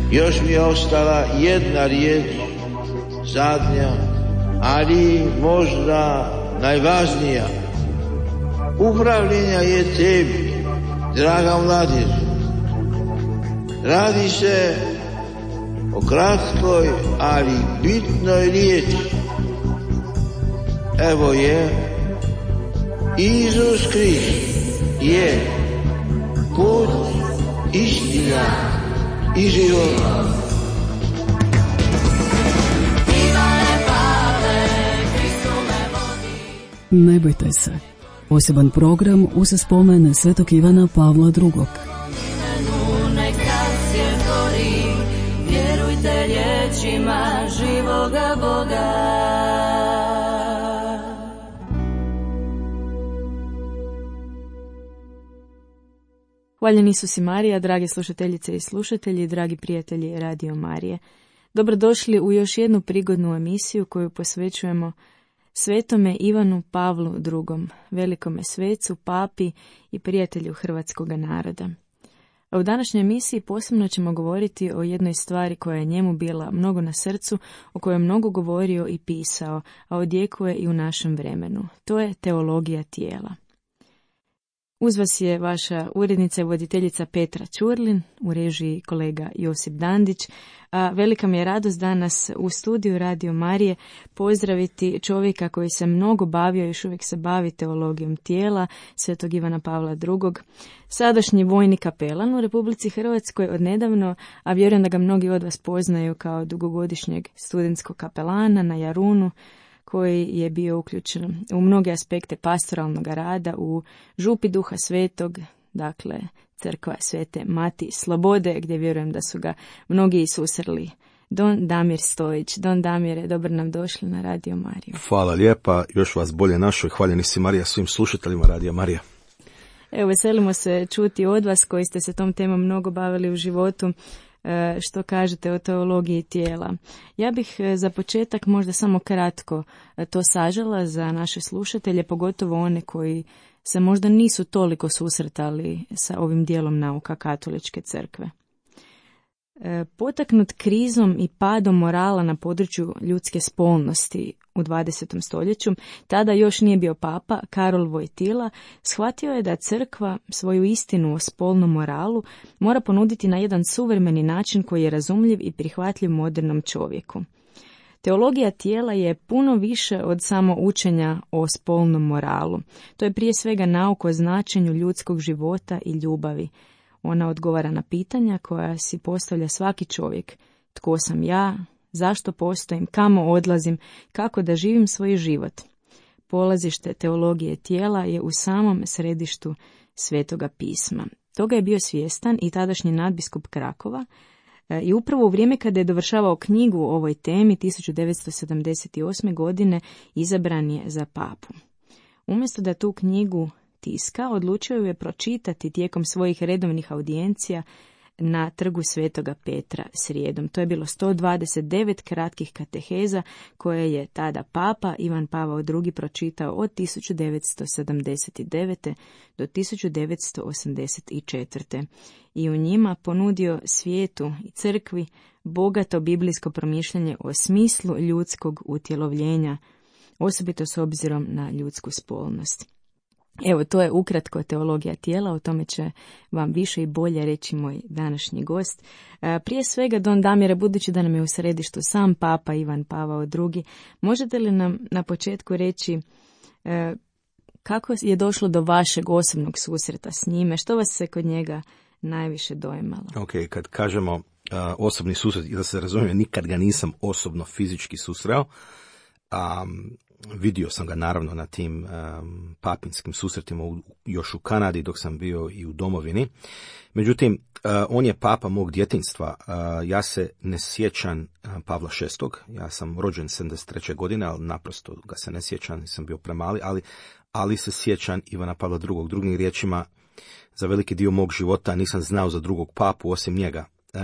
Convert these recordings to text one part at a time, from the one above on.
Još mi je ostala jedna riječ, zadnja, ali možda najvažnija. Upravljenja je tebi, draga mladež. Radi se o kratkoj, ali bitnoj riječi. Evo je, Isus Krist je put, istina i život. Ne bojte se. Poseban program uz spomen svetog Ivana Pavla II. Vjerujte riječima živoga Boga. Hvaljen Isus i Marija, drage slušateljice i slušatelji, dragi prijatelji Radio Marije. Dobrodošli u još jednu prigodnu emisiju koju posvećujemo Svetome Ivanu Pavlu II, velikome svecu, papi i prijatelju hrvatskog naroda. A u današnjoj emisiji posebno ćemo govoriti o jednoj stvari koja je njemu bila mnogo na srcu, o kojoj je mnogo govorio i pisao, a odjekuje i u našem vremenu. To je teologija tijela. Uz vas je vaša urednica i voditeljica Petra Ćurlin, u režiji kolega Josip Dandić, a velika mi je radost danas u studiju Radio Marije pozdraviti čovjeka koji se mnogo bavio i još uvijek se bavi teologijom tijela, svetog Ivana Pavla II, sadašnji vojni kapelan u Republici Hrvatskoj odnedavno, a vjerujem da ga mnogi od vas poznaju kao dugogodišnjeg studentskog kapelana na Jarunu, koji je bio uključen u mnoge aspekte pastoralnog rada u župi Duha Svetog, dakle crkva Svete Mati Slobode, gdje vjerujem da su ga mnogi i susreli. Don Damir Stojić. Don Damire, dobro nam došli na Radio Mariju. Hvala lijepa, još vas bolje našoj, hvaljeni si Marija svim slušateljima Radio Marija. Evo, veselimo se čuti od vas koji ste se tom temom mnogo bavili u životu. Što kažete o teologiji tijela. Ja bih za početak možda samo kratko to sažela za naše slušatelje, pogotovo one koji se možda nisu toliko susretali sa ovim dijelom nauka katoličke crkve. Potaknut krizom i padom morala na području ljudske spolnosti u 20. stoljeću, tada još nije bio papa, Karol Wojtyla, shvatio je da crkva svoju istinu o spolnom moralu mora ponuditi na jedan suvremeni način koji je razumljiv i prihvatljiv modernom čovjeku. Teologija tijela je puno više od samo učenja o spolnom moralu. To je prije svega nauka o značenju ljudskog života i ljubavi. Ona odgovara na pitanja koja si postavlja svaki čovjek. Tko sam ja? Zašto postojim? Kamo odlazim? Kako da živim svoj život? Polazište teologije tijela je u samom središtu Svetoga pisma. Toga je bio svjestan i tadašnji nadbiskup Krakova i upravo u vrijeme kada je dovršavao knjigu o ovoj temi 1978. godine izabran je za papu. Umjesto da tu knjigu tiska, odlučio je pročitati tijekom svojih redovnih audijencija na trgu Svetoga Petra srijedom. To je bilo 129 kratkih kateheza koje je tada papa Ivan Pavao II pročitao od 1979. do 1984. I u njima ponudio svijetu i crkvi bogato biblijsko promišljanje o smislu ljudskog utjelovljenja, osobito s obzirom na ljudsku spolnost. Evo, to je ukratko teologija tijela, o tome će vam više i bolje reći moj današnji gost. Prije svega, Don Damire, budući da nam je u središtu sam papa Ivan Pavao II, možete li nam na početku reći kako je došlo do vašeg osobnog susreta s njime, što vas se kod njega najviše dojmalo? Ok, kad kažemo osobni susret, da se razumije, nikad ga nisam osobno fizički susreo, vidio sam ga naravno na tim papinskim susretima još u Kanadi dok sam bio i u domovini. Međutim, on je papa mog djetinjstva. Ja se ne sjećam Pavla VI. Ja sam rođen 73. godine, ali naprosto ga se ne sjećam, nisam bio premali, ali se sjećam Ivana Pavla II. Drugim riječima, za veliki dio mog života nisam znao za drugog papu osim njega.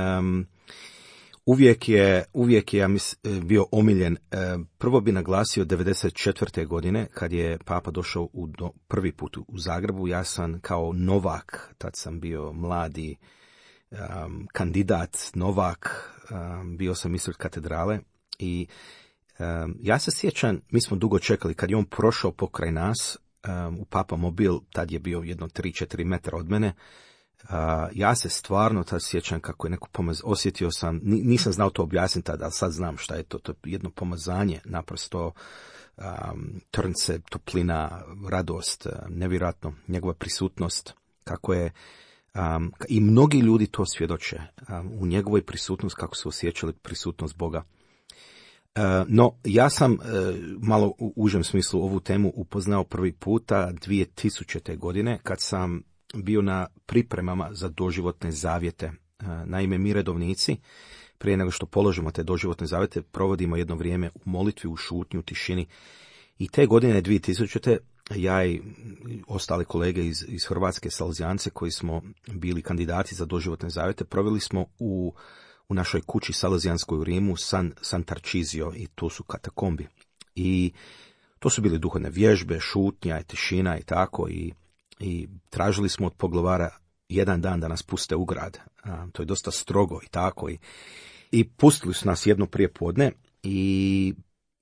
Uvijek je ja bio omiljen. Prvo bi naglasio 94. godine kad je papa došao prvi put u Zagrebu. Ja sam kao novak, tad sam bio mladi kandidat, novak, bio sam ispred katedrale i ja se sjećam, mi smo dugo čekali, kad je on prošao pokraj nas, u Papa Mobil, tad je bio jedno 3-4 metra od mene, ja se stvarno tad sjećam kako je neko osjetio sam, nisam znao to objasniti tada, ali sad znam šta je to je jedno pomazanje, naprosto trnce, toplina, radost, nevjerojatno, njegova prisutnost, kako je, i mnogi ljudi to svjedoče, u njegovoj prisutnosti, kako su osjećali prisutnost Boga. No, ja sam malo u užem smislu ovu temu upoznao prvi puta 2000. godine, kad sam bio na pripremama za doživotne zavjete. Naime, mi redovnici, prije nego što položimo te doživotne zavjete, provodimo jedno vrijeme u molitvi, u šutnju, u tišini. I te godine 2000. ja i ostali kolege iz Hrvatske, Salezijance, koji smo bili kandidati za doživotne zavjete, proveli smo u našoj kući Salezijanskoj u Rimu, San Tarcísio, i to su katakombi. I to su bile duhovne vježbe, šutnja i tišina i tako, i tražili smo od poglavara jedan dan da nas puste u grad. To je dosta strogo i tako. I pustili su nas jedno prije podne i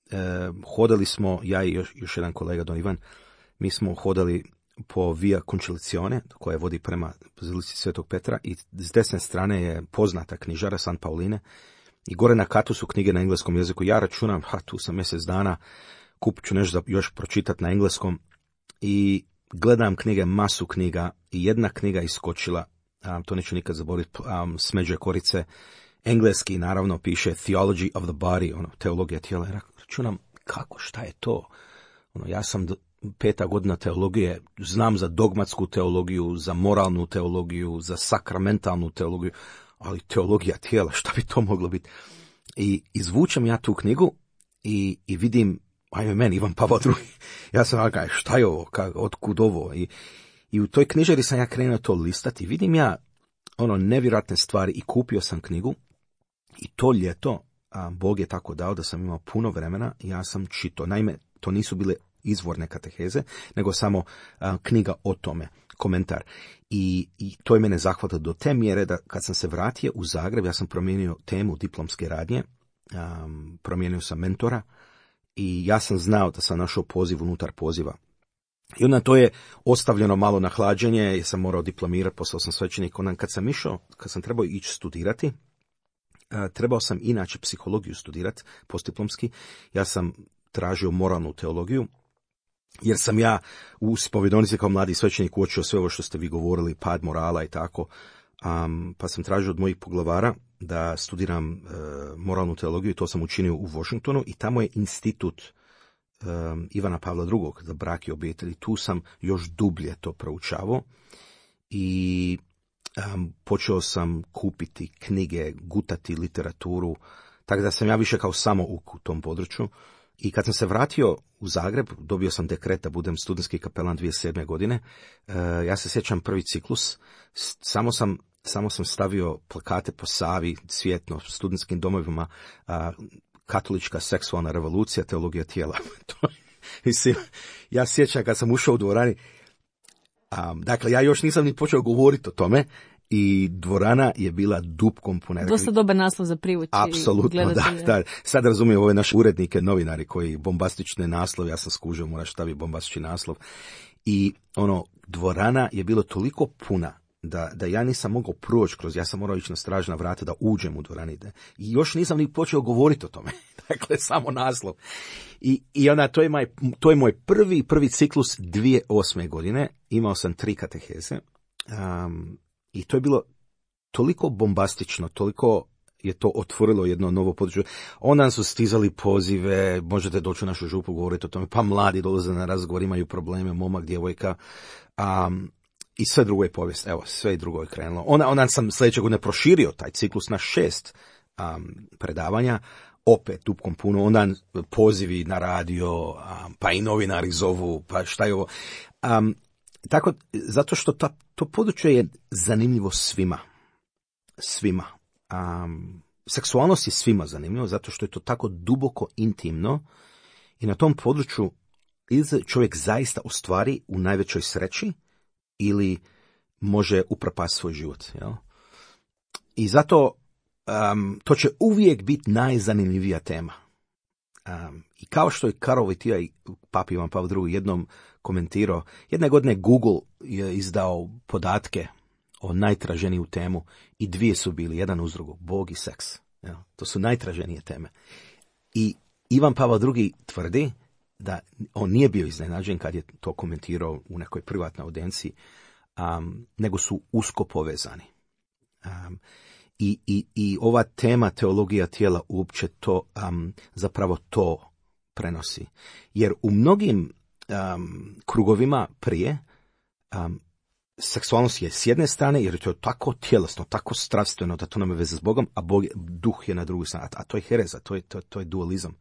hodali smo, ja i još jedan kolega Don Ivan, mi smo hodali po Via Concilizione, koja vodi prema Bazilici Svetog Petra, i s desne strane je poznata knjižara San Pauline, i gore na katu su knjige na engleskom jeziku. Ja računam, tu sam mjesec dana, kupit ću nešto za još pročitati na engleskom, i gledam knjige, masu knjiga, i jedna knjiga iskočila, to neću nikad zaboraviti, smeđe korice, engleski naravno piše Theology of the Body, teologija tijela. Računam, šta je to? Ja sam 5. godina teologije, znam za dogmatsku teologiju, za moralnu teologiju, za sakramentalnu teologiju, ali teologija tijela, šta bi to moglo biti? I izvučem ja tu knjigu i vidim, ajme meni, Ivan Pavao II. Ja sam šta je ovo, otkud ovo? I u toj knjižari sam ja krenuo to listati, vidim ja nevjerojatne stvari, i kupio sam knjigu, i to ljeto Bog je tako dao da sam imao puno vremena, ja sam čitao. Naime, to nisu bile izvorne kateheze, nego samo knjiga o tome, komentar. I to je mene zahvatilo do te mjere da kad sam se vratio u Zagreb, ja sam promijenio temu diplomske radnje, promijenio sam mentora, i ja sam znao da sam našao poziv unutar poziva. I onda to je ostavljeno malo na hlađenje, jer sam morao diplomirati, postao sam svećenik. Onda kad sam trebao ići studirati, trebao sam inače psihologiju studirati, postdiplomski. Ja sam tražio moralnu teologiju, jer sam ja u spovedonici kao mladi svećenik uočio sve ovo što ste vi govorili, pad morala i tako, pa sam tražio od mojih poglavara da studiram moralnu teologiju, i to sam učinio u Washingtonu, i tamo je institut Ivana Pavla II za brak i obitelj. Tu sam još dublje to proučavao, i počeo sam kupiti knjige, gutati literaturu, tako da sam ja više kao samouk u tom području. I kad sam se vratio u Zagreb, dobio sam dekret da budem studentski kapelan 2007. godine. Ja se sjećam prvi ciklus, samo sam stavio plakate po Savi, Cvjetno, studentskim domovima, katolička seksualna revolucija, teologija tijela. Mislim, ja sjećam kad sam ušao u dvorani, dakle, ja još nisam ni počeo govoriti o tome, i dvorana je bila dupkom puna. Dosta dobar naslov za privući. Apsolutno, da. Sad razumijem ove naše urednike, novinari koji bombastične naslov, ja sam skužio, moraš staviti bombastični naslov. I dvorana je bilo toliko puna da ja nisam mogao proći ja sam morao ići na stražna vrata da uđem u dvorani. I još nisam ni počeo govoriti o tome. Dakle, samo naslov. I onda to je moj prvi ciklus 2008. godine. Imao sam 3 kateheze. I to je bilo toliko bombastično, toliko je to otvorilo jedno novo područje. Onda su stizali pozive, možete doći u našu župu govoriti o tome, pa mladi dolaze na razgovor, imaju probleme, momak, djevojka, i sve drugo je povijest. Evo, sve drugo je krenulo. Onda sam sljedećeg godine proširio taj ciklus na 6 predavanja, opet dupkom puno, onda pozivi na radio, pa i novinari zovu, pa šta je ovo. Tako, zato što to područje je zanimljivo svima. Seksualnost je svima zanimljivo, zato što je to tako duboko intimno, i na tom području ili čovjek zaista ostvari u najvećoj sreći, ili može upropasti svoj život. Jel? I zato to će uvijek biti najzanimljivija tema. I kao što je Karol Wojtyła i Papa Ivan Pavle II jednom komentirao, jedne godine Google je izdao podatke o najtraženiju temu i dvije su bili, jedan uz drugu, Bog i seks. Ja, to su najtraženije teme. I Ivan Pavle II tvrdi da on nije bio iznenađen kad je to komentirao u nekoj privatnoj audenciji, nego su usko povezani. I ova tema teologija tijela uopće to, zapravo to prenosi. Jer u mnogim krugovima prije, seksualnost je s jedne strane, jer je to tako tjelesno, tako strastveno da to nema veze s Bogom, a duh je na drugoj strani. A to je hereza, to je dualizam.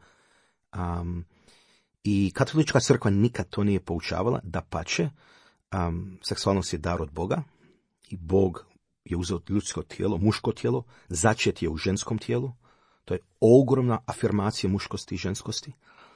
I katolička crkva nikad to nije poučavala, dapače, seksualnost je dar od Boga i Bog je uzeo ljudsko tijelo, muško tijelo, začet je u ženskom tijelu. To je ogromna afirmacija muškosti i ženskosti.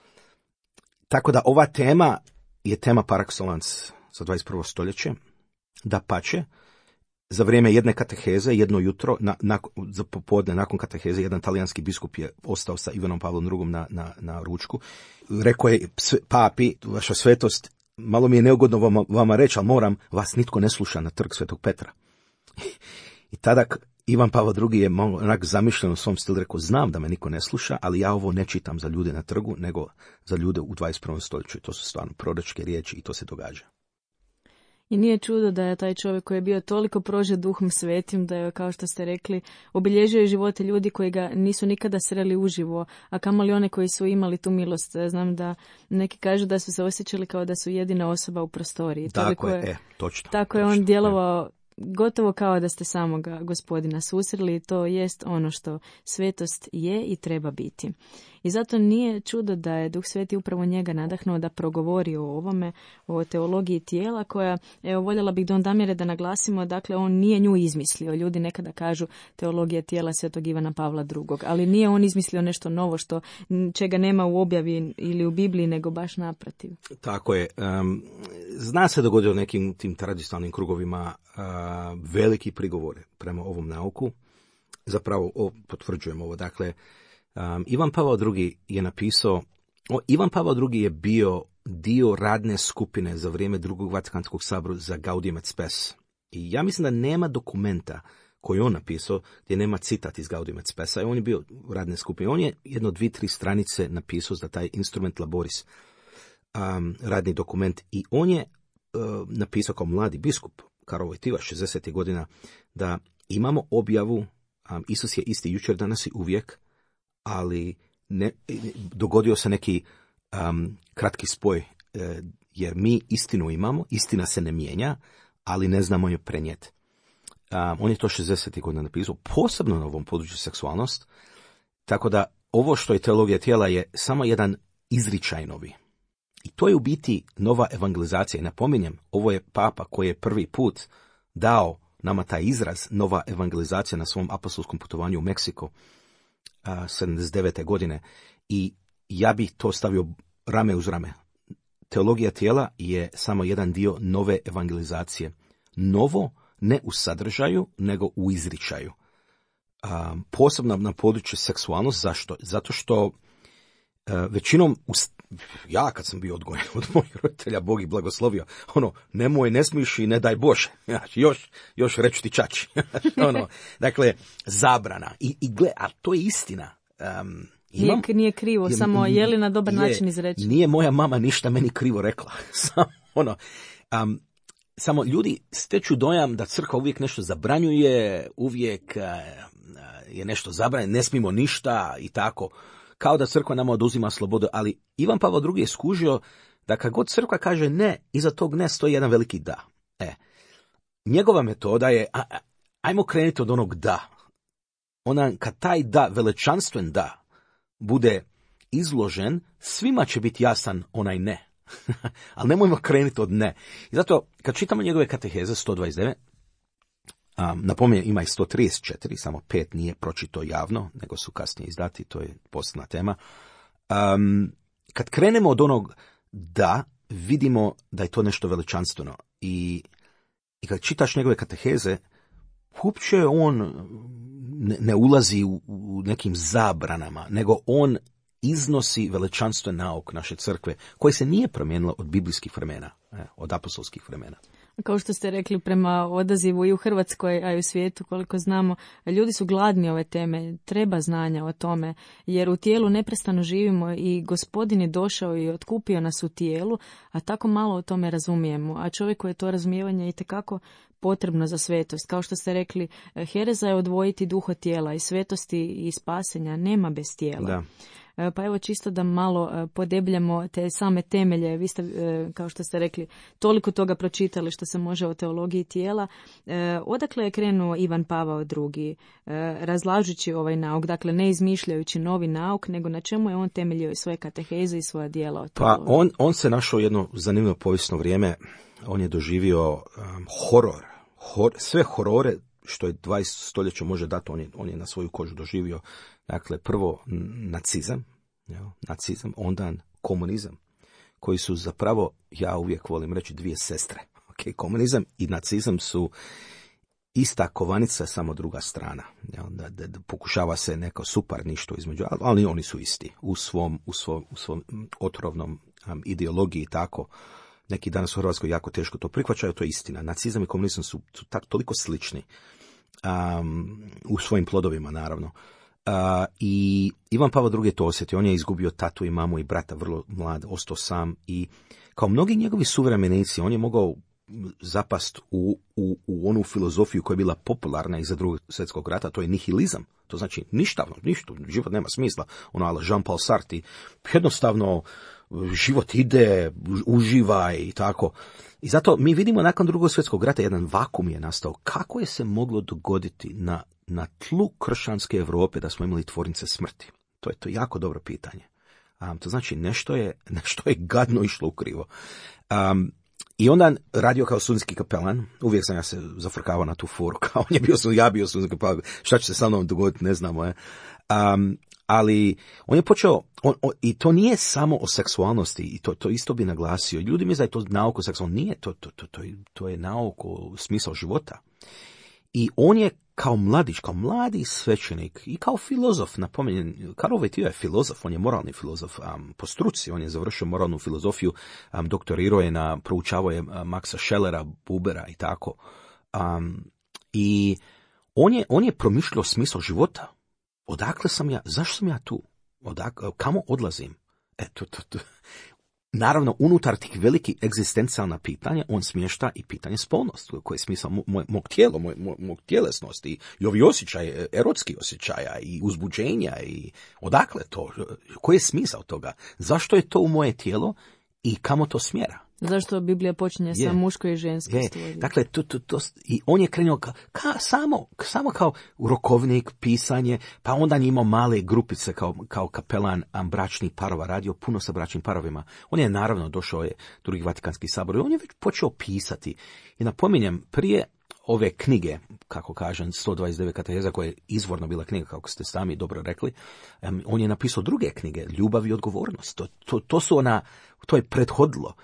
Tako da ova tema je tema par excellence za 21. stoljeće. Dapače, za vrijeme jedne kateheze, jedno jutro, za popodne nakon kateheze, jedan talijanski biskup je ostao sa Ivanom Pavlom II na ručku. Rekao je papi, vaša svetost, malo mi je neugodno vama reći, ali moram, vas nitko ne sluša na trg Svetog Petra. I tada Ivan Pavle II je malo onak zamišljen u svom stilu, rekao, znam da me niko ne sluša, ali ja ovo ne čitam za ljude na trgu, nego za ljude u 21. stoljeću. I to su stvarno proročke riječi i to se događa. I nije čudo da je taj čovjek koji je bio toliko prožet Duhom Svetim, da je, kao što ste rekli, obilježio živote ljudi koji ga nisu nikada sreli uživo, a kamoli one koji su imali tu milost. Znam da neki kažu da su se osjećali kao da su jedina osoba u prostoriji. Tako je, točno. Tako je on djelovao gotovo kao da ste samoga Gospodina susreli. To jest ono što svetost je i treba biti. I zato nije čudo da je Duh Sveti upravo njega nadahnuo da progovori o ovome, o teologiji tijela, koja, evo, voljela bih Don Damire da naglasimo, dakle, on nije nju izmislio. Ljudi nekada kažu teologija tijela Svetog Ivana Pavla II. Ali nije on izmislio nešto novo čega nema u objavi ili u Bibliji, nego baš naprotiv. Tako je. Zna se dogodio u nekim tim tradicionalnim krugovima veliki prigovor prema ovom nauku. Zapravo potvrđujemo ovo. Dakle, Ivan Pavao II je napisao, Ivan Pavao II je bio dio radne skupine za vrijeme Drugog Vatikanskog sabora za Gaudium et Spes. I ja mislim da nema dokumenta koji on napisao gdje nema citat iz Gaudium et Spesa. I on je bio u radne skupine. On je 1-2-3 stranice napisao za taj instrument laboris, radni dokument. I on je napisao kao mladi biskup Karol Wojtyła 60. godina da imamo objavu, Isus je isti jučer, danas i uvijek, ali dogodio se neki kratki spoj, jer mi istinu imamo, istina se ne mijenja, ali ne znamo je prenijeti. On je to 60. godina napisao, posebno na ovom području seksualnost, tako da ovo što je teologija tijela je samo jedan izričaj novi. I to je u biti nova evangelizacija. I napominjem, ovo je papa koji je prvi put dao nama taj izraz, nova evangelizacija, na svom apostolskom putovanju u Meksiko 79. godine. I ja bih to stavio rame uz rame. Teologija tijela je samo jedan dio nove evangelizacije. Novo ne u sadržaju, nego u izričaju. Posebno na području seksualnost. Zašto? Zato što većinom, ja kad sam bio odgojen od mojih roditelja, Bog ih blagoslovio, nemoj, ne smiješ i ne daj Bože, još reću ti čači. Dakle, zabrana. A to je istina. Nije krivo, samo je li na dobar način izreći. Nije moja mama ništa meni krivo rekla. Samo ljudi steču dojam da crkva uvijek nešto zabranjuje, uvijek je nešto zabranjeno, ne smijemo ništa i tako. Kao da crkva nama oduzima slobodu, ali Ivan Pavao II je skužio da kad god crkva kaže ne, iza tog ne stoji jedan veliki da. Njegova metoda je, ajmo krenuti od onog da. Kad taj da, velečanstven da, bude izložen, svima će biti jasan onaj ne. Ali nemojmo krenuti od ne. I zato, kad čitamo njegove kateheze 129, napominjem, ima i 134, samo 5 nije pročito javno, nego su kasnije izdati, to je posebna tema. Kad krenemo od onog da, vidimo da je to nešto veličanstveno. I kad čitaš njegove kateheze, uopće on ne ulazi u nekim zabranama, nego on iznosi veličanstven nauk naše crkve, koje se nije promijenilo od biblijskih vremena, od apostolskih vremena. Kao što ste rekli, prema odazivu i u Hrvatskoj, a i u svijetu, koliko znamo, ljudi su gladni ove teme, treba znanja o tome, jer u tijelu neprestano živimo i Gospodin je došao i otkupio nas u tijelu, a tako malo o tome razumijemo. A čovjeku je to razumijevanje itekako potrebno za svetost. Kao što ste rekli, hereza je odvojiti duh od tijela i svetosti i spasenja nema bez tijela. Da. Pa evo čisto da malo podebljamo te same temelje. Vi ste, kao što ste rekli, toliko toga pročitali što se može o teologiji tijela. Odakle je krenuo Ivan Pavao II. Razlažući ovaj nauk, dakle ne izmišljajući novi nauk, nego na čemu je on temeljio i svoje kateheze i svoja djela o teologiji? Pa on se našao jedno zanimljivo povijesno vrijeme. On je doživio horor, sve horore što je 20 stoljeća može dati, on je na svoju kožu doživio. Dakle, prvo nacizam, onda komunizam, koji su zapravo, ja uvijek volim reći, dvije sestre. Okay, komunizam i nacizam su ista kovanica, samo druga strana. Da pokušava se neko suparništvo između, ali oni su isti u svom otrovnom ideologiji tako. Neki danas u Hrvatskoj jako teško to prihvaćaju, to je istina. Nacizam i komunizam su toliko slični u svojim plodovima, naravno. I Ivan Pavao II. Je to osjetio. On je izgubio tatu i mamu i brata vrlo mlad, ostao sam i kao mnogi njegovi suvremenici, on je mogao zapast u onu filozofiju koja je bila popularna iza Drugog svjetskog rata, to je nihilizam. To znači ništavno, život nema smisla. Ono, Jean-Paul Sartre, jednostavno život ide, uživaj i tako. I zato mi vidimo nakon Drugog svjetskog rata jedan vakum je nastao. Kako je se moglo dogoditi na tlu kršćanske Europe da smo imali tvornice smrti? To je jako dobro pitanje. To znači nešto je gadno išlo ukrivo. I onda radio kao studentski kapelan, uvijek sam ja se zafrkavao na tu foru, kao ja bio studentski kapelan, šta će se sa mnom dogoditi, ne znamo. Ali on je počeo, i to nije samo o seksualnosti, i to isto bi naglasio. Ljudi misle da je to nauk o seksualnosti, nije, to je nauk o smisao života. I on je kao mladi svećenik i kao filozof, napominjem, Karol Wojtyła je filozof, on je moralni filozof po struci, on je završio moralnu filozofiju, doktorirao je proučavao je Maxa Schellera, Bubera i tako. I on je promišljao smisao života. Odakle sam ja, zašto sam ja tu? Kamo odlazim? Naravno, unutar tih velikih egzistencijalna pitanja, on smješta i pitanje spolnosti, koje je smisao mog tijela, mog tjelesnosti, i ovi osjećaje, erotski osjećaja, i uzbuđenja, i odakle to? Koji je smisao toga? Zašto je to u moje tijelo i kamo to smjera? Zašto Biblija počinje sa muško i žensko stvorenje? Dakle, i on je krenuo samo kao rokovnik, pisanje, pa onda je imao male grupice kao kapelan bračnih parova, radio puno sa bračnim parovima. On je naravno došao je Drugi Vatikanski sabor i on je već počeo pisati. I napominjem, prije ove knjige, kako kažem, 129 kateheza, koja je izvorno bila knjiga, kako ste sami dobro rekli, on je napisao druge knjige, Ljubav i odgovornost. To je prethodilo.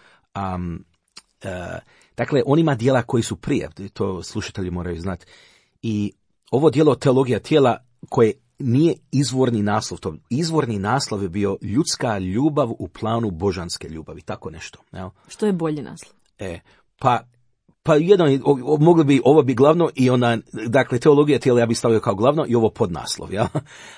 Dakle, on ima dijela koji su prije, to slušatelji moraju znati. I ovo dijelo teologija tijela koje nije izvorni naslov, to izvorni naslov je bio ljudska ljubav u planu božanske ljubavi, tako nešto. Jel? Što je bolji naslov? Pa jedan, moglo bi ovo bi glavno i onda, dakle, teologija tijela ja bi stavio kao glavno i ovo podnaslov. Ja?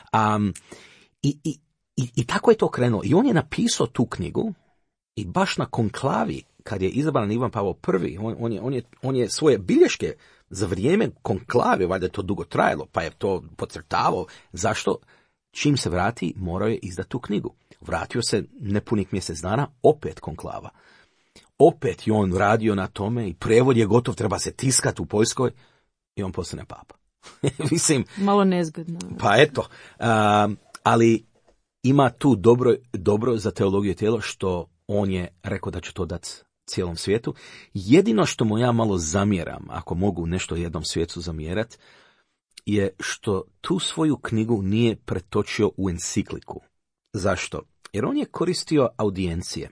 I tako je to krenulo. I on je napisao tu knjigu i baš na konklavi, kad je izabran Ivan Pavao I, on je svoje bilješke za vrijeme konklave, valjda je to dugo trajalo, pa je to podcrtavao. Zašto? Čim se vrati, morao je izdati tu knjigu. Vratio se nepunih mjesec dana, opet konklava. Opet je on radio na tome i prevod je gotov, treba se tiskati u Poljskoj i on postane papa. Mislim, malo nezgodno. Pa eto, ali ima tu dobro za teologiju tijela što on je rekao da će to dati cijelom svijetu. Jedino što mu ja malo zamjeram, ako mogu nešto jednom svijetu zamjerati, je što tu svoju knjigu nije pretočio u encikliku. Zašto? Jer on je koristio audijencije.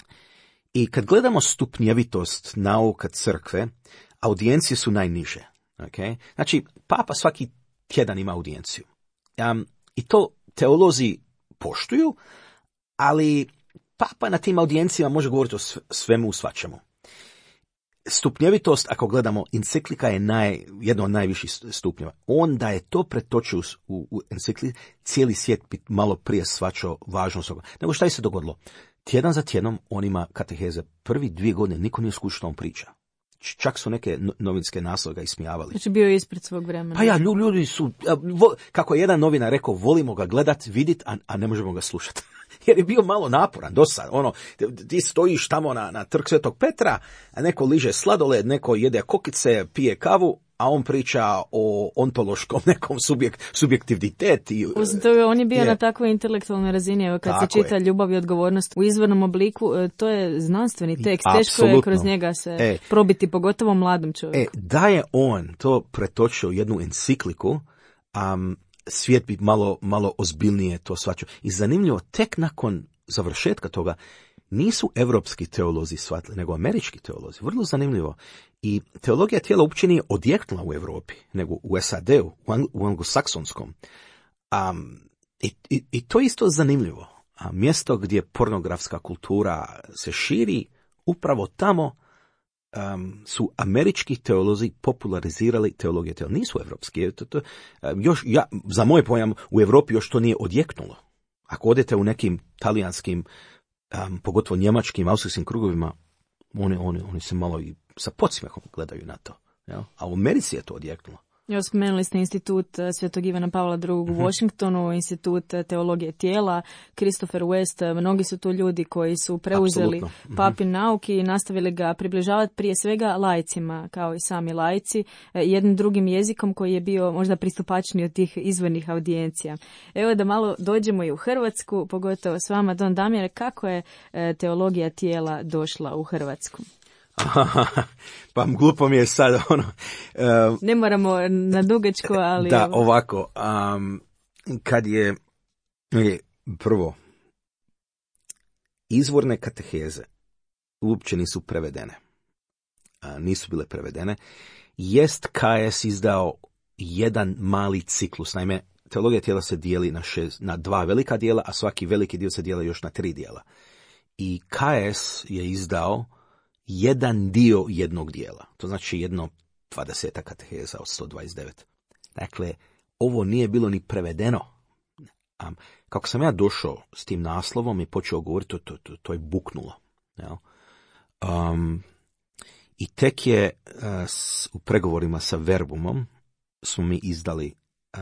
I kad gledamo stupnjevitost nauka crkve, audijencije su najniže. Okay? Znači, papa svaki tjedan ima audijenciju. I to teolozi poštuju, ali papa na tim audijencijama može govoriti o svemu u svačemu. Stupnjevitost, ako gledamo, enciklika je jedno od najviših stupnjeva. Onda je to pretočio u enciklici, cijeli svijet bi malo prije shvaćao važnost toga. Nego šta je se dogodilo? Tjedan za tjednom on ima kateheze. Prvi 2 godine niko nije skušao što on priča. Čak su neke novinske naslove ga ismijavali. Znači bio je ispred svog vremena. Pa ja, ljudi su, kako je jedan novinar rekao, volimo ga gledat, vidit, a ne možemo ga slušati. Jer je bio malo naporan, dosadno. Ti stojiš tamo na trg Svetog Petra, a neko liže sladoled, neko jede kokice, pije kavu, a on priča o ontološkom nekom subjektiviteti. On je bio na takvoj intelektualnoj razini, evo kad se čita Ljubav i odgovornost u izvornom obliku, to je znanstveni tekst, teško je kroz njega se probiti, pogotovo mladom čovjeku. Da je on to pretočio u jednu encikliku, svijet bi malo ozbiljnije to shvaćao. I zanimljivo, tek nakon završetka toga nisu evropski teolozi shvatili, nego američki teolozi. Vrlo zanimljivo. I teologija tijela uopće nije odjeknula u Europi, nego u SAD-u, u anglosaksonskom. I to je isto zanimljivo. Mjesto gdje pornografska kultura se širi, upravo tamo su američki teolozi popularizirali teologiju tijela. Nisu evropski. Za moj pojam, u Europi još to nije odjeknulo. Ako odete u nekim talijanskim, pogotovo njemačkim, austrijskim krugovima, oni se malo i sa podsmjehom gledaju na to. Ja? A u Americi je to odjeknulo. Spomenuli ste institut Svetog Ivana Pavla II. U Washingtonu, institut teologije tijela, Christopher West, mnogi su tu ljudi koji su preuzeli papin nauk i nastavili ga približavati prije svega laicima, kao i sami laici, jednim drugim jezikom koji je bio možda pristupačniji od tih izvornih audijencija. Evo da malo dođemo i u Hrvatsku, pogotovo s vama, Don Damjane, kako je teologija tijela došla u Hrvatsku? Pa glupo mi je sad ne moramo na dugačko, ali... Da, ovako, kad je prvo, izvorne kateheze uopće nisu prevedene. Nisu bile prevedene. Jest KS izdao jedan mali ciklus. Naime, teologija tijela se dijeli na 2 velika dijela, a svaki veliki dio se dijeli još na 3 dijela. I KS je izdao jedan dio jednog dijela. To znači jedno 20 kateheza od 129. Dakle, ovo nije bilo ni prevedeno. Kako sam ja došao s tim naslovom i počeo govoriti, to je buknulo. I tek je u pregovorima sa Verbumom smo mi izdali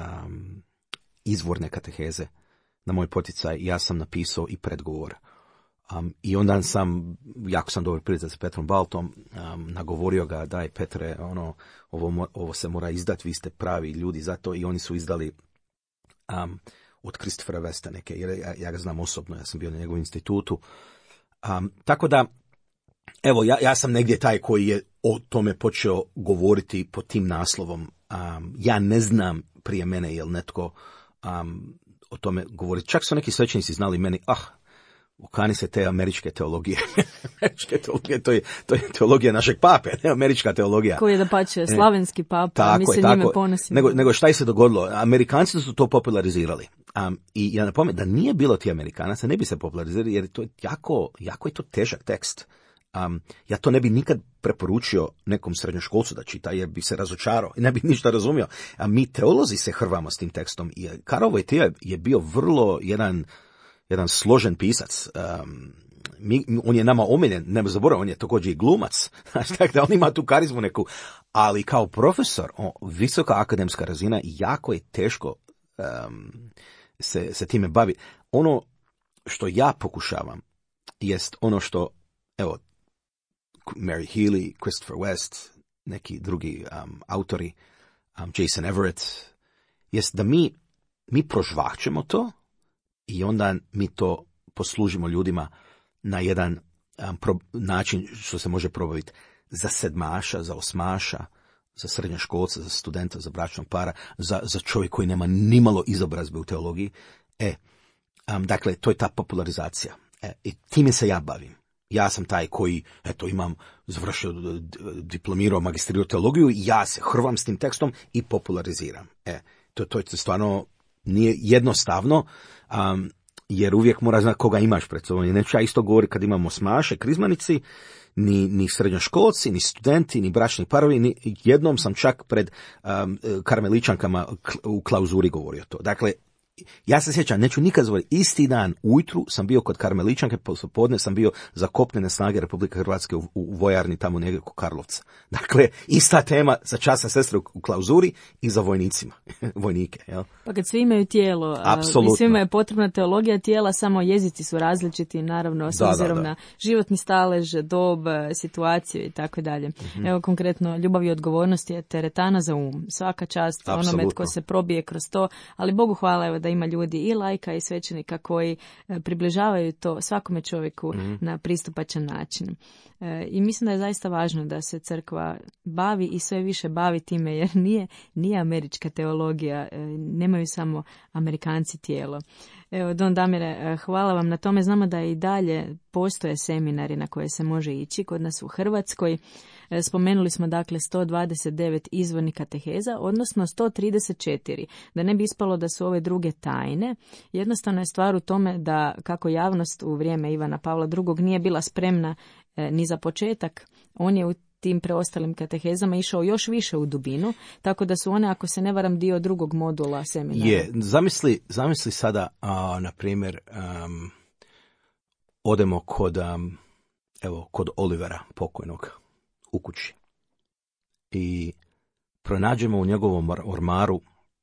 izvorne kateheze. Na moj poticaj ja sam napisao i predgovor. I onda sam, jako sam dobro prijatelj sa Petrom Baltom, nagovorio ga, daj Petre, ovo se mora izdati, vi ste pravi ljudi za to, i oni su izdali od Christophera Westa neke, jer ja ga znam osobno, ja sam bio na njegovom institutu. Tako da, evo, ja sam negdje taj koji je o tome počeo govoriti pod tim naslovom. Ja ne znam prije mene jel netko o tome govori. Čak su neki svećenici znali meni, okani se te američke teologije. Američke teologije, to je teologija našeg pape, ne američka teologija. Koji je da pače slavenski papa, mi se njime ponosimo. Nego šta je se dogodilo? Amerikanci su to popularizirali. I ja napomenem da nije bilo ti Amerikanaca, ne bi se popularizirali, jer to je jako je to težak tekst. Ja to ne bi nikad preporučio nekom srednjoškolcu da čita, jer bi se razočarao i ne bi ništa razumio. A mi teolozi se hrvamo s tim tekstom. I Karol Wojtyła je bio vrlo jedan složen pisac. On je nama omiljen, ne zaboravim, on je također i glumac. Tako da on ima tu karizmu neku. Ali kao profesor, visoka akademska razina, jako je teško se time bavi. Ono što ja pokušavam jest ono što, evo, Mary Healy, Christopher West, neki drugi autori, Jason Everett, jest da mi prožvahćemo to i onda mi to poslužimo ljudima na jedan način što se može probaviti za sedmaša, za osmaša, za srednjoškolca, za studenta, za bračnog para, za čovjek koji nema nimalo izobrazbe u teologiji. Dakle, to je ta popularizacija. I time se ja bavim. Ja sam taj koji, imam završio, diplomirao, magistrirao teologiju i ja se hrvam s tim tekstom i populariziram. To je stvarno nije jednostavno, jer uvijek mora znati koga imaš pred sobom. I neću ja isto govoriti kad imamo smaše, krizmanici, ni srednjoškolci, ni studenti, ni bračni parovi, ni jednom sam čak pred karmeličankama u klauzuri govorio to. Dakle, ja se sjećam, neću nikad zaboraviti, isti dan ujutru sam bio kod karmeličanke, poslijepodne sam bio za kopnene snage Republike Hrvatske u vojarni tamo negdje kod Karlovca. Dakle, ista tema za časne sestre u klauzuri i za vojnike. Jel? Pa kad svi imaju tijelo, apsolutno. I svima je potrebna teologija tijela, samo jezici su različiti, naravno, s obzirom na životni stalež, dob, situaciju i tako dalje. Evo, konkretno, ljubav i odgovornost je teretana za um. Svaka čast onome tko se probije kroz to, ali Bogu hvala, evo, da ima ljudi i laika i svećenika koji približavaju to svakome čovjeku na pristupačan način. I mislim da je zaista važno da se crkva bavi i sve više bavi time, jer nije američka teologija, nemaju samo Amerikanci tijelo. Evo, Don Damire, hvala vam na tome. Znamo da i dalje postoje seminari na koje se može ići kod nas u Hrvatskoj. Spomenuli smo dakle 129 izvornih kateheza, odnosno 134. Da ne bi ispalo da su ove druge tajne, jednostavno je stvar u tome da kako javnost u vrijeme Ivana Pavla II. Nije bila spremna ni za početak, on je u tim preostalim katehezama išao još više u dubinu, tako da su one, ako se ne varam, dio drugog modula seminara. Zamisli sada, na primjer, odemo kod Olivera pokojnog u kući i pronađemo u njegovom ormaru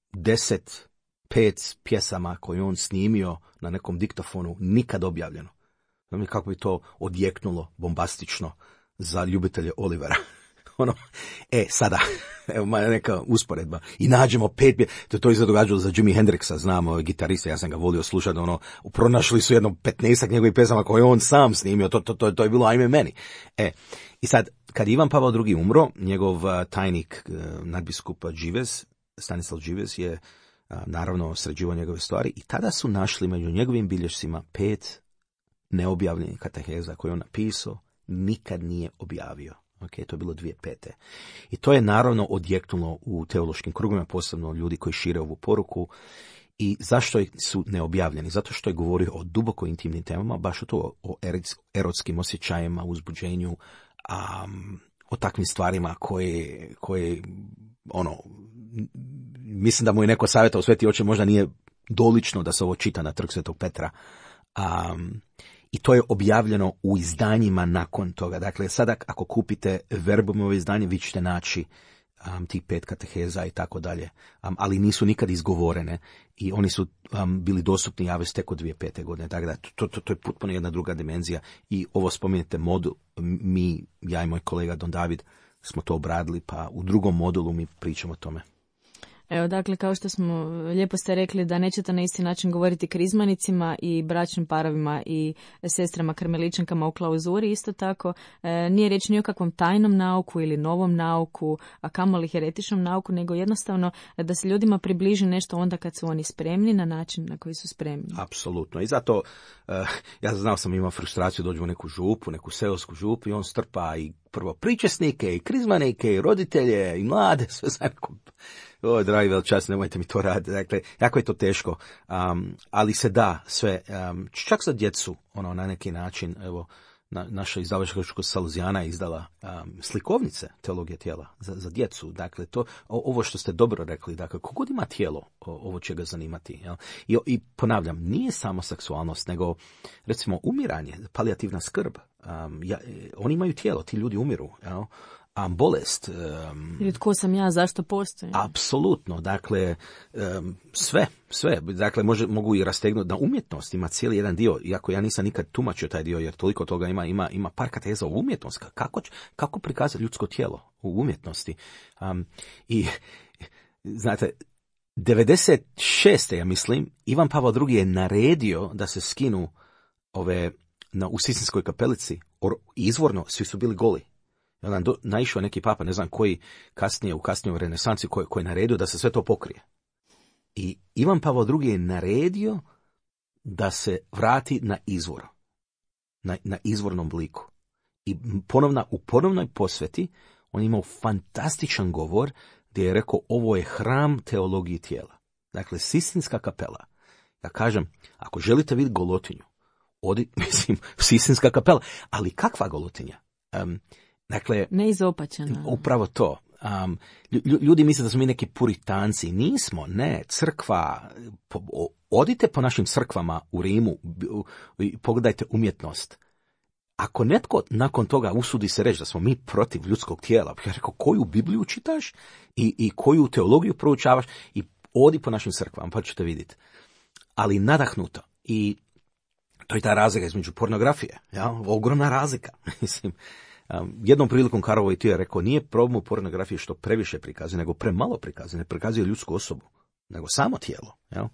5 pjesama koje on snimio na nekom diktofonu, nikad objavljeno. Znam kako bi to odjeknulo bombastično za ljubitelje Olivera. Sada, evo neka usporedba. I nađemo 5, to je se događalo za Jimi Hendrixa, znamo, gitarista, ja sam ga volio slušati, pronašli su jedno 15 njegovih pesama koje on sam snimio, to je bilo ajme meni. I sad, kad Ivan Pavao II. Umro, njegov tajnik, nadbiskup Đivez, Stanislav Đivez, je naravno sređivao njegove stvari i tada su našli među njegovim bilješcima 5 neobjavljenih kateheza koje on napisao, nikad nije objavio. To je bilo 2005. I to je naravno odjeknulo u teološkim krugovima, posebno ljudi koji šire ovu poruku. I zašto su neobjavljeni? Zato što je govorio o duboko intimnim temama, baš o erotskim osjećajima, uzbuđenju, o takvim stvarima koje mislim da mu je neko savjetao, Sveti Oče, možda nije dolično da se ovo čita na Trg Svetog Petra. I to je objavljeno u izdanjima nakon toga. Dakle, sada ako kupite Verbumove izdanje, vi ćete naći tih 5 kateheza i tako dalje. Ali nisu nikad izgovorene i oni su bili dostupni javnosti tek od 2005. godine. Dakle, to je potpuno jedna druga dimenzija. I ovo spominjete modul, ja i moj kolega Don David smo to obradili, pa u drugom modulu mi pričamo o tome. Evo, dakle, kao što smo, lijepo ste rekli da nećete na isti način govoriti krizmanicima i bračnim parovima i sestrama karmeličankama u klauzuri. Isto tako, nije riječ ni o kakvom tajnom nauku ili novom nauku, a kamoli heretičnom nauku, nego jednostavno da se ljudima približi nešto onda kad su oni spremni na način na koji su spremni. Apsolutno. I zato, ja znao sam imao frustraciju, dođu u neku župu, neku seosku župu i on strpa i prvo pričesnike i krizmanike i roditelje i mlade, sve zajedno. Dragi velčas, nemojte mi to raditi. Dakle, jako je to teško, ali se da sve, čak za djecu, na neki način, evo, naša izdavačka Saluzijana je izdala slikovnice teologije tijela za djecu. Dakle, ovo što ste dobro rekli, dakle, kogod ima tijelo, ovo će ga zanimati. Jel? I ponavljam, nije samo seksualnost, nego, recimo, umiranje, palijativna skrb. Oni imaju tijelo, ti ljudi umiru, jel? Bolest. Ili tko sam ja, zašto postoji? Apsolutno, dakle, sve. Dakle, mogu i rastegnuti da umjetnost ima cijeli jedan dio, iako ja nisam nikad tumačio taj dio, jer toliko toga ima par kateheza u umjetnost. Kako prikazati ljudsko tijelo u umjetnosti? I, znate, 96. ja mislim, Ivan Pavao II. Je naredio da se skinu u Sisinskoj kapelici, izvorno, svi su bili goli. Naišao neki papa, ne znam koji, u kasnijoj renesansi, koji je naredio da se sve to pokrije. I Ivan Pavao II. Je naredio da se vrati na izvor. na izvornom obliku. I u ponovnoj posveti on je imao fantastičan govor gdje je rekao ovo je hram teologije tijela. Dakle, Sistinska kapela. Ja kažem, ako želite vidjeti golotinju, Sistinska kapela, ali kakva golotinja? Dakle, neizopačena. Upravo to. Ljudi misle da smo mi neki puritanci. Nismo, ne. Crkva, odite po našim crkvama u Rimu i pogledajte umjetnost. Ako netko nakon toga usudi se reći da smo mi protiv ljudskog tijela, ja rekao, koju Bibliju čitaš i koju teologiju proučavaš i odi po našim crkvama, pa ćete vidjeti. Ali nadahnuto. I to je ta razlika između pornografije. Ja? Ogromna razlika. Mislim, jednom prilikom Karl Wojtyla je rekao, nije problem u pornografiji što previše prikazuje, nego premalo prikazuje. Ne prikazuje ljudsku osobu, nego samo tijelo. Ja?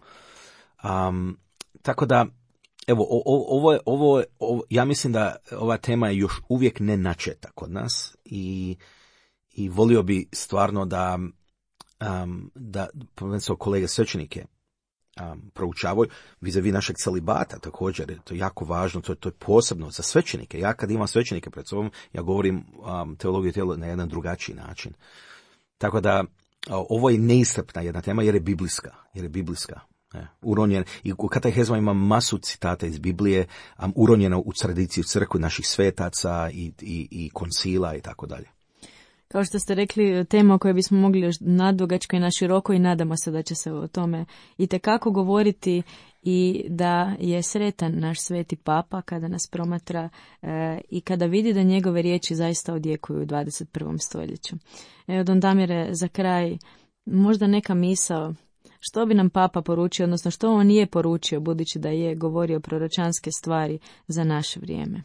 Tako da, evo, ja mislim da ova tema je još uvijek ne načeta kod nas i volio bi stvarno da prvenstveno kolege svećenike proučavaju vis-a-vis našeg celibata također, to je jako važno, to je posebno za svećenike. Ja kad imam svećenike pred sobom, ja govorim teologiju tijela na jedan drugačiji način. Tako da ovo je neiscrpna jedna tema jer je biblijska. Uronjena, i u katehezma ima masu citata iz Biblije, uronjena u tradiciju crkve naših svetaca i koncila i tako dalje. Kao što ste rekli, tema o kojoj bismo mogli još nadugačko i na široko i nadamo se da će se o tome itekako govoriti i da je sretan naš sveti papa kada nas promatra i kada vidi da njegove riječi zaista odjekuju u 21. stoljeću. Evo, Don Damire, za kraj, možda neka misao, što bi nam papa poručio, odnosno što on nije poručio, budući da je govorio proročanske stvari za naše vrijeme?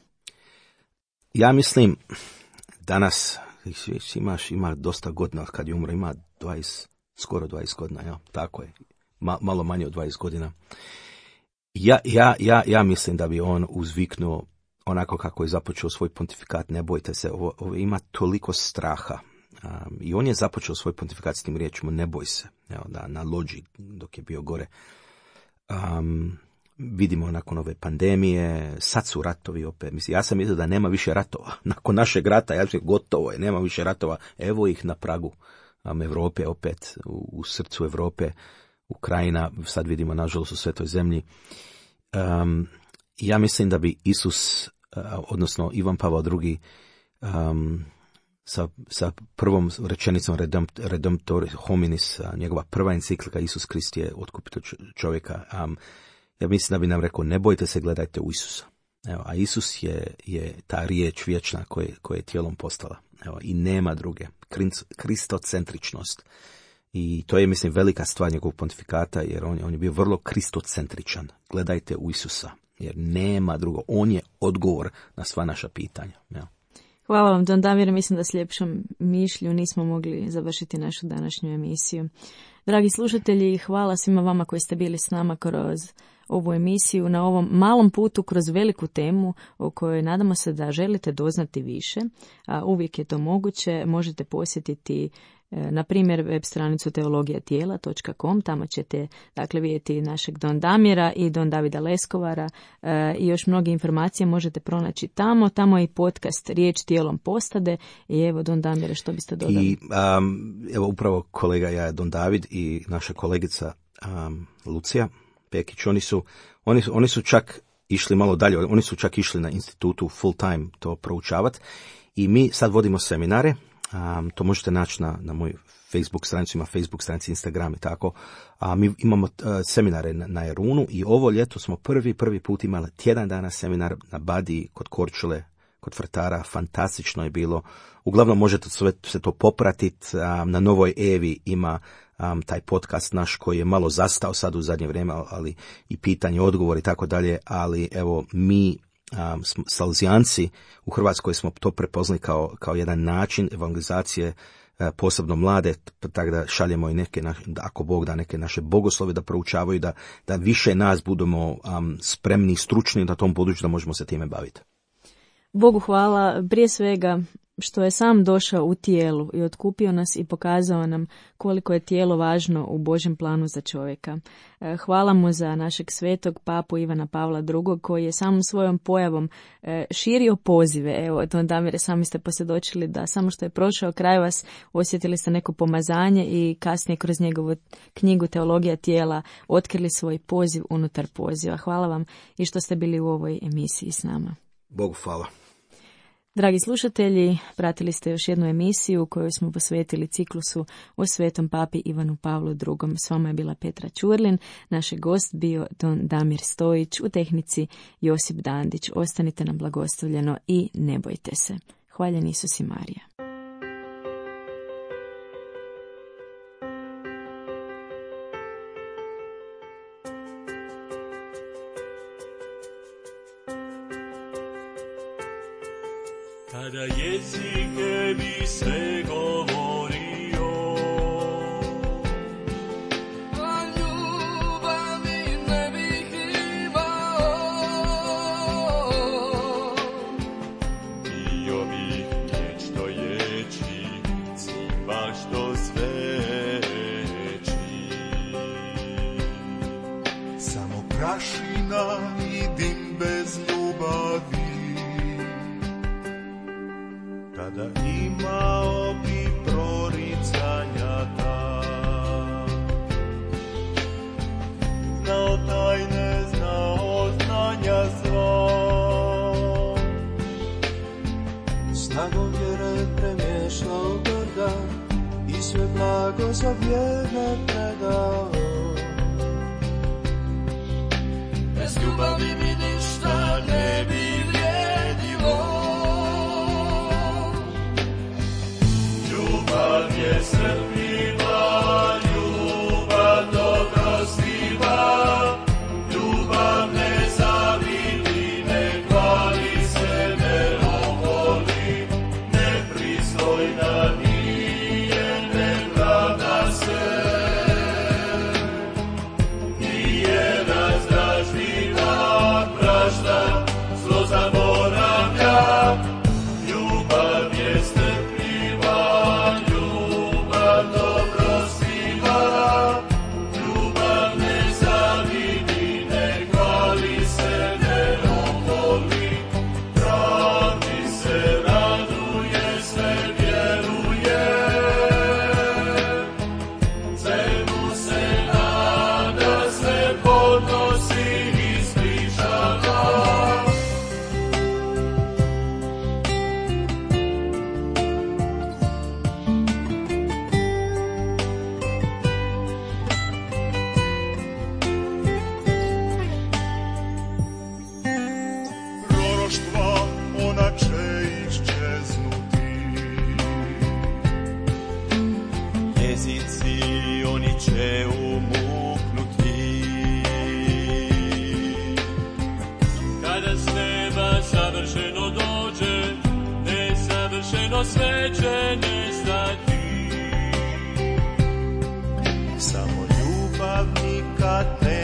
Ja danas ima dosta godina kad je umro, ima skoro 20 godina, ja, tako je, malo manje od 20 godina. Ja mislim da bi on uzviknuo onako kako je započeo svoj pontifikat, ne bojte se, ovo ima toliko straha. I on je započeo svoj pontifikat s tim riječima, ne boj se, evo, na lođi dok je bio gore. Vidimo nakon ove pandemije, sad su ratovi opet. Mislim, ja sam mislio da nema više ratova. Nakon našeg rata, ja sam gotovo je, nema više ratova. Evo ih na pragu Europe opet, u srcu Europe, Ukrajina, sad vidimo nažalost u svetoj zemlji. Ja mislim da bi Isus, odnosno Ivan Pavao II, sa prvom rečenicom Redemptor hominis, njegova prva enciklika Isus Krist je otkupitelj čovjeka, ja mislim da bi nam rekao, ne bojte se, gledajte u Isusa. Evo, a Isus je ta riječ vječna koja je tijelom postala. Evo, i nema druge. Kristocentričnost. I to je, mislim, velika stvar njegovog pontifikata, jer on je bio vrlo kristocentričan. Gledajte u Isusa, jer nema drugo. On je odgovor na sva naša pitanja. Evo. Hvala vam, Don Damire, mislim da s ljepšom mišlju nismo mogli završiti našu današnju emisiju. Dragi slušatelji, hvala svima vama koji ste bili s nama kroz ovu emisiju na ovom malom putu kroz veliku temu o kojoj nadamo se da želite doznati više. A uvijek je to moguće, možete posjetiti na primjer web stranicu teologijatijela.com, tamo ćete dakle vidjeti našeg Don Damira i Don Davida Leskovara i još mnoge informacije možete pronaći tamo je i podcast Riječ tijelom postade i evo Don Damire, što biste dodali? I evo upravo kolega ja Don David i naša kolegica Lucija Pekić, oni su čak išli malo dalje, oni su čak išli na institutu full time to proučavati i mi sad vodimo seminare. To možete naći na moj Facebook stranicu, ima Facebook stranici, Instagram i tako. Mi imamo seminare na Jarunu i ovo ljeto smo prvi put imali tjedan dana seminar na Badiji kod Korčule, kod Frtara. Fantastično je bilo. Uglavnom možete se to popratiti. Na Novoj Evi ima taj podcast naš koji je malo zastao sad u zadnje vrijeme, ali i pitanje, odgovor i tako dalje. Ali evo mi Salzijanci u Hrvatskoj smo to prepoznali kao jedan način evangelizacije, posebno mlade, tako da šaljemo i neke, ako Bog da, neke naše bogoslove da proučavaju, da više nas budemo spremni i stručni na tom području da možemo se time baviti. Bogu hvala, prije svega što je sam došao u tijelu i otkupio nas i pokazao nam koliko je tijelo važno u Božjem planu za čovjeka. Hvala mu za našeg svetog papu Ivana Pavla II. Koji je samom svojom pojavom širio pozive. Evo, Don Damire, sami ste posvjedočili da samo što je prošao kraj vas osjetili ste neko pomazanje i kasnije kroz njegovu knjigu Teologija tijela otkrili svoj poziv unutar poziva. Hvala vam i što ste bili u ovoj emisiji s nama. Bogu hvala. Dragi slušatelji, pratili ste još jednu emisiju koju smo posvetili ciklusu o svetom papi Ivanu Pavlu II. S vama je bila Petra Ćurlin, naš je gost bio Don Damir Stojić, u tehnici Josip Dandić. Ostanite nam blagoslovljeno i ne bojte se. Hvaljen Isus i Marija. Kada jezik ne bi sve govorio, a ljubavi ne bih imao, bio bih vječno ječi, baš do sveći. Samo prašina i dim bez ljubavi, kada imao bi proricanja ta, znao tajne, znao znanja sva, snagom vjere premješao brda i sve blago za vjerne predao. Bez ljubavi mi ništa ne bi vrijedilo. Ljubav je strpljiva, ljubav dobrostiva, ljubav ne zavidi, ne hvali se, ne oholi, nepristojna nije, ne pravda se, nije razdražljiva, prašta, zlo zaboravlja. Ljubav je strpljiva, ljubav dobrostiva, ljubav ne zavidi, ne hvali se, ne oholi, pravdi se raduje, sve vjeruje, svemu se nada, sve podnosi i ispričava. Ona će iščeznuti, jezici oni će umuknuti. Kada s neba savršeno dođe, nesavršeno sve će nestati. Samo ljubav nikad ne